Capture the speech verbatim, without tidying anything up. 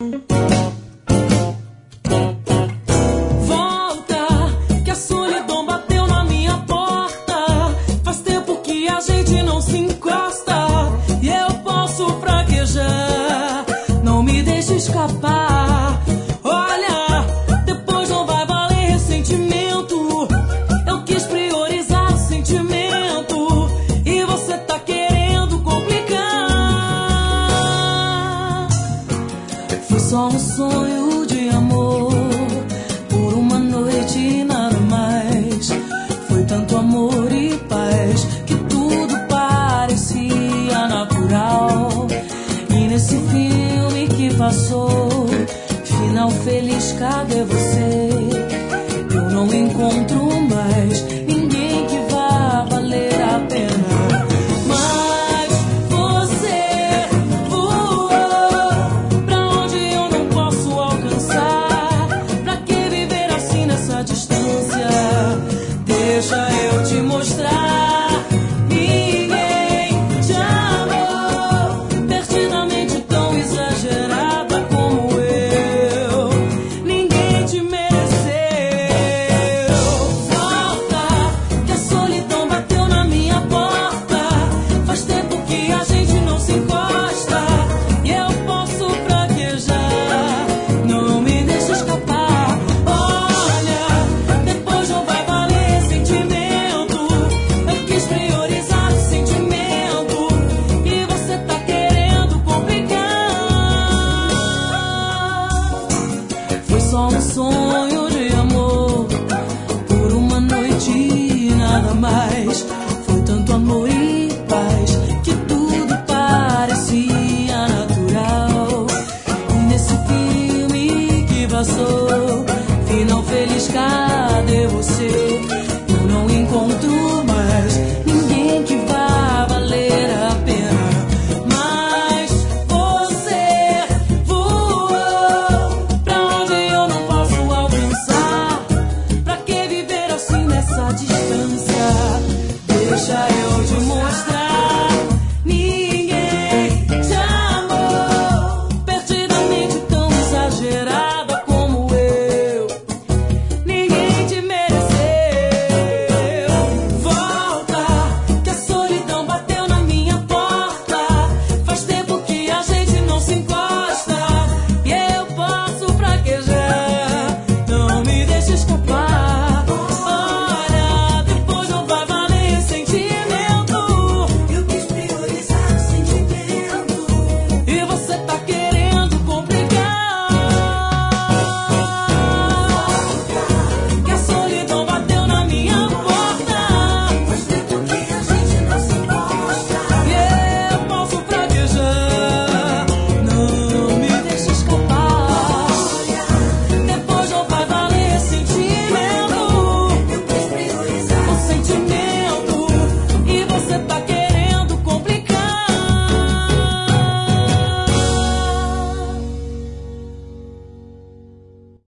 Escapar. Olha, depois não vai valer ressentimento. Eu quis priorizar o sentimento e você tá querendo complicar. Foi só um sonho de amor por uma noite e nada mais. Foi tanto amor e paz que tudo parecia natural. E nesse filme que passou, final feliz, cadê você? Eu não encontro mais ninguém que vá valer a pena. Mas você voou pra onde eu não posso alcançar. Pra que viver assim nessa distância? Deixa eu te mostrar. Só um sonho de amor por uma noite e nada mais. Foi tanto amor e paz que tudo parecia natural. E nesse filme que passou, final feliz, cadê você?